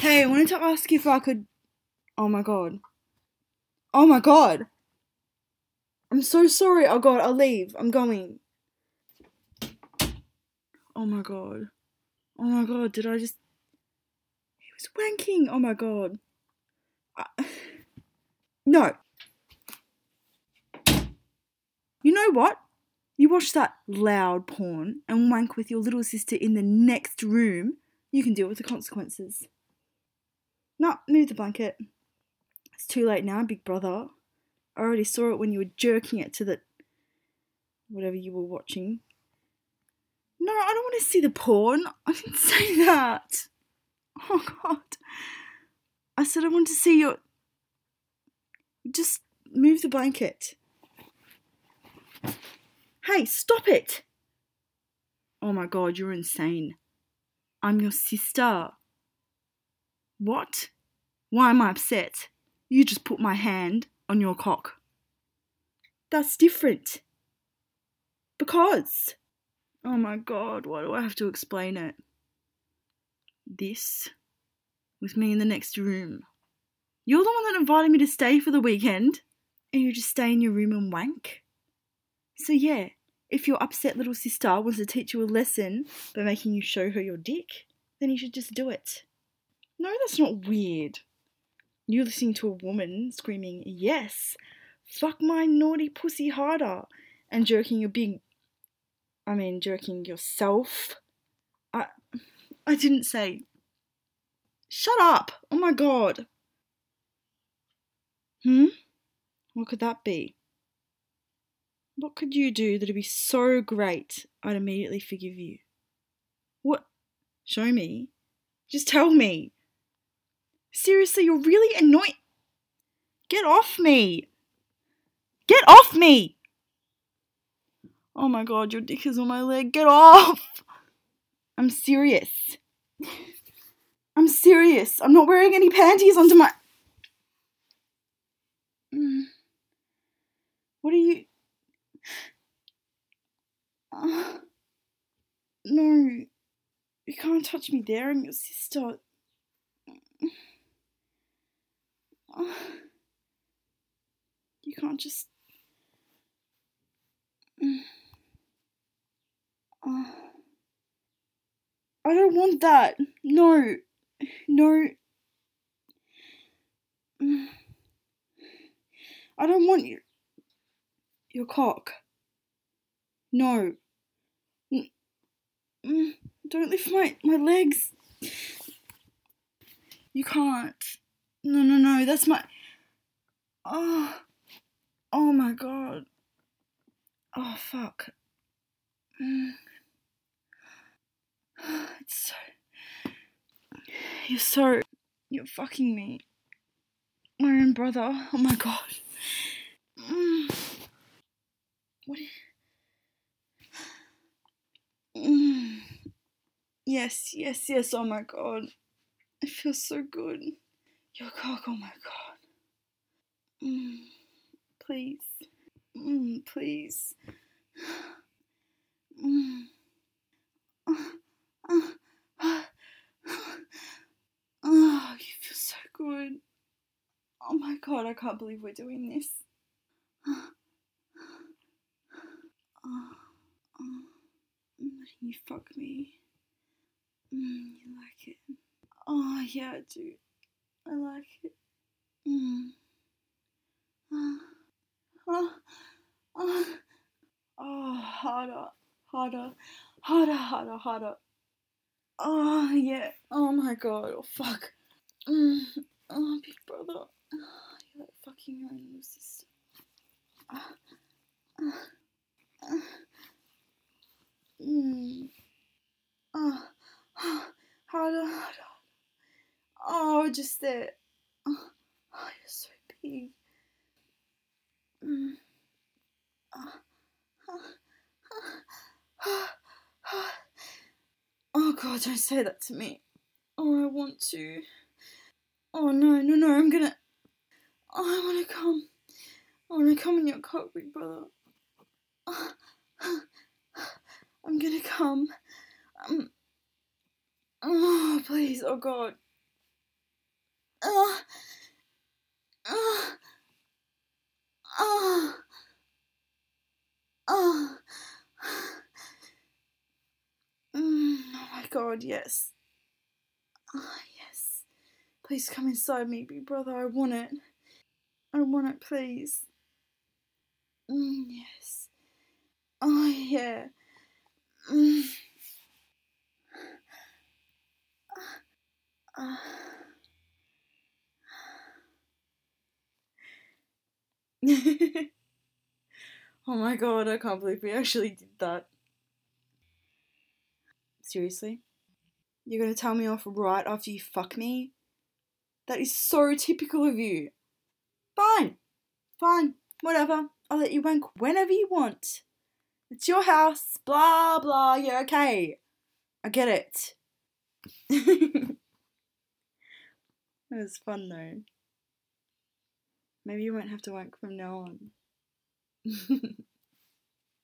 Hey, I wanted to ask if I could. Oh my god. Oh my god. I'm so sorry. Oh god, I'll leave. I'm going. Oh my god. Oh my god, did I just. He was wanking. Oh my god. No. You know what? You watch that loud porn and wank with your little sister in the next room. You can deal with the consequences. No, move the blanket. It's too late now, big brother. I already saw it when you were jerking it to the. Whatever you were watching. No, I don't want to see the porn. I didn't say that. Oh, God. I said I want to see your. Just move the blanket. Hey, stop it! Oh my God, you're insane. I'm your sister. What? Why am I upset? You just put my hand on your cock. That's different. Because. Oh my God, why do I have to explain it? This with me in the next room. You're the one that invited me to stay for the weekend, and you just stay in your room and wank? So yeah, if your upset little sister wants to teach you a lesson by making you show her your dick, then you should just do it. No, that's not weird. You listening to a woman screaming, yes, fuck my naughty pussy harder, and jerking yourself. I didn't say. Shut up! Oh my God. What could that be? What could you do that'd be so great I'd immediately forgive you? What? Show me. Just tell me. Seriously, you're really annoying. Get off me. Get off me. Oh my God, your dick is on my leg. Get off. I'm serious. I'm serious. I'm not wearing any panties under my... What are you... No. You can't touch me there. I'm your sister. You can't just... I don't want that. No. No. I don't want your cock. No. Don't lift my legs. You can't. No. That's my... Oh my God. Oh, fuck. It's so... You're fucking me. My own brother. Oh my God. What? Yes. Oh my God. It feels so good. Your cock. Oh my God. Please. Please. Oh, you feel so good. Oh my God, I can't believe we're doing this. Letting you fuck me. You like it? Oh, yeah, I do. I like it. Oh, harder. Oh, yeah. Oh my God. Oh, fuck. Oh, big brother. You're like fucking your own little sister. Harder. Oh, just there. Oh, you're so big. Oh God, don't say that to me. Oh, I want to. Oh no, I'm gonna... Oh, I wanna come. I wanna come in your cock, big brother. I'm gonna come. Oh, please, oh God. Uh, uh, uh, uh. Oh my god, yes. Oh, yes. Please come inside me, big brother. I want it. I want it, please. Yes. Oh, yeah. Mm. Uh. Oh my god, I can't believe we actually did that. Seriously? You're gonna tell me off right after you fuck me? That is so typical of you. Fine. Fine. Whatever. I'll let you wank whenever you want. It's your house. Blah, blah. Yeah, okay. I get it. It was fun though. Maybe you won't have to wank from now on.